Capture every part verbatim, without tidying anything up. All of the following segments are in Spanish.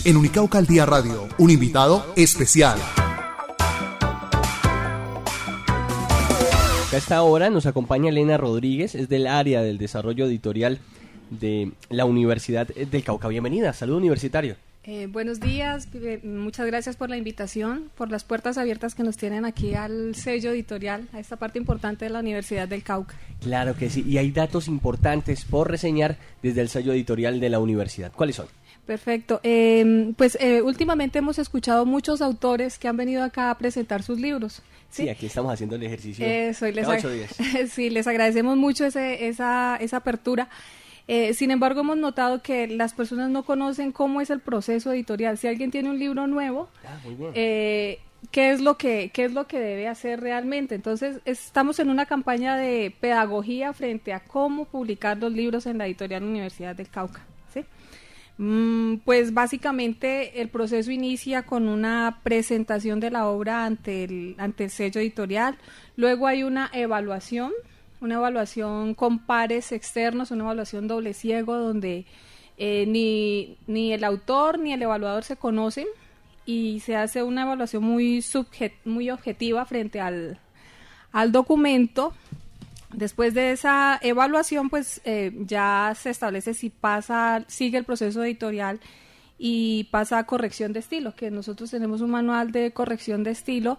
En Unicauca al Día Radio, un invitado especial. A esta hora nos acompaña Elena Rodríguez, es del área del desarrollo editorial de la Universidad del Cauca. Bienvenida, saludo universitario. Eh, buenos días, eh, muchas gracias por la invitación, por las puertas abiertas que nos tienen aquí al sello editorial, a esta parte importante de la Universidad del Cauca. Claro que sí, y hay datos importantes por reseñar desde el sello editorial de la universidad. ¿Cuáles son? Perfecto, eh, pues eh, últimamente hemos escuchado muchos autores que han venido acá a presentar sus libros. Sí, sí, aquí estamos haciendo el ejercicio. Eso, y les cada ocho días. Sí, les agradecemos mucho ese, esa, esa apertura. Eh, sin embargo, hemos notado que las personas no conocen cómo es el proceso editorial. Si alguien tiene un libro nuevo, ah, muy bien. Eh, ¿qué es lo que, qué es lo que debe hacer realmente? Entonces, estamos en una campaña de pedagogía frente a cómo publicar los libros en la editorial Universidad del Cauca. ¿Sí? Mm, pues básicamente el proceso inicia con una presentación de la obra ante el, ante el sello editorial. Luego hay una evaluación. Una evaluación con pares externos, una evaluación doble ciego donde eh, ni, ni el autor ni el evaluador se conocen y se hace una evaluación muy, subjet, muy objetiva frente al, al documento. Después de esa evaluación, pues eh, ya se establece si pasa, sigue el proceso editorial y pasa a corrección de estilo, que nosotros tenemos un manual de corrección de estilo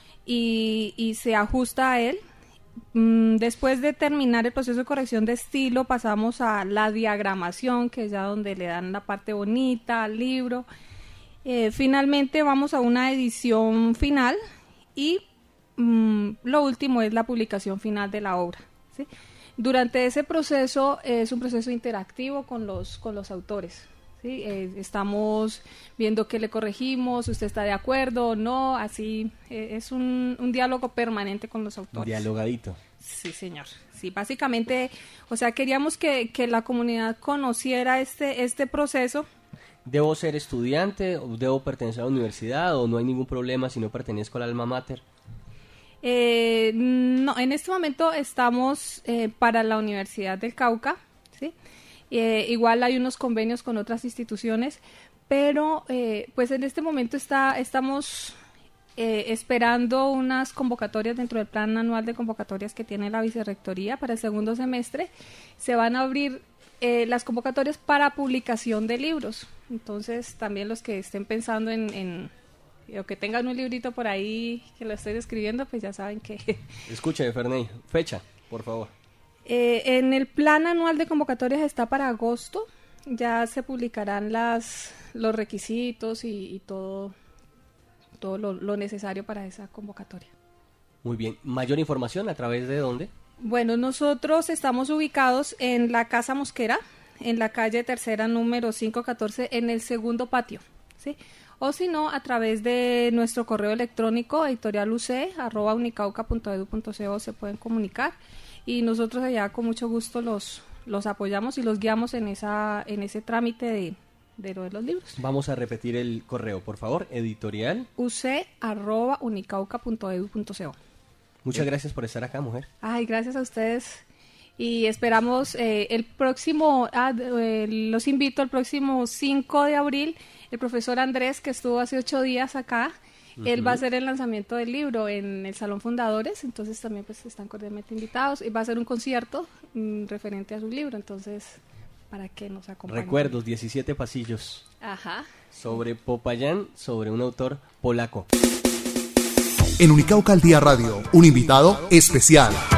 y, y se ajusta a él. Después de terminar el proceso de corrección de estilo, pasamos a la diagramación, que es ya donde le dan la parte bonita al libro. Eh, finalmente vamos a una edición final y mm, lo último es la publicación final de la obra, ¿sí? Durante ese proceso eh, es un proceso interactivo con los, con los autores. ¿Sí? Eh, estamos viendo qué le corregimos, usted está de acuerdo o no, así eh, es un, un diálogo permanente con los autores. Dialogadito. Sí, señor. Sí, básicamente, o sea, queríamos que, que la comunidad conociera este, este proceso. ¿Debo ser estudiante o debo pertenecer a la universidad o no hay ningún problema si no pertenezco al alma mater? Eh, no, en este momento estamos eh, para la Universidad del Cauca, ¿sí? Eh, igual hay unos convenios con otras instituciones, pero eh, pues en este momento está, estamos eh, esperando unas convocatorias dentro del plan anual de convocatorias que tiene la vicerrectoría para el segundo semestre. Se van a abrir eh, las convocatorias para publicación de libros, entonces también los que estén pensando en, en o que tengan un librito por ahí que lo estoy escribiendo, pues ya saben que... Escuche, Ferney, fecha, por favor. Eh, en el plan anual de convocatorias está para agosto, ya se publicarán las, los requisitos y, y todo, todo lo, lo necesario para esa convocatoria. Muy bien, ¿mayor información a través de dónde? Bueno, nosotros estamos ubicados en la Casa Mosquera, en la calle Tercera número quinientos catorce, en el segundo patio, ¿sí? O si no, a través de nuestro correo electrónico editorialuc arroba unicauca punto edu punto co se pueden comunicar. Y nosotros allá con mucho gusto los, los apoyamos y los guiamos en esa en ese trámite de, de lo de los libros. Vamos a repetir el correo, por favor, editorial uc arroba unicauca punto edu punto co. Muchas eh. gracias por estar acá, mujer. Ay, gracias a ustedes. Y esperamos eh, el próximo, ah, eh, los invito el próximo cinco de abril, el profesor Andrés, que estuvo hace ocho días acá, uh-huh. Él va a hacer el lanzamiento del libro en el Salón Fundadores, entonces también pues están cordialmente invitados, y va a hacer un concierto mmm, referente a su libro, entonces para que nos acompañen. Recuerdos, diecisiete pasillos. Ajá. Sobre Popayán, sobre un autor polaco. En Unicauca al Día Radio, un invitado especial.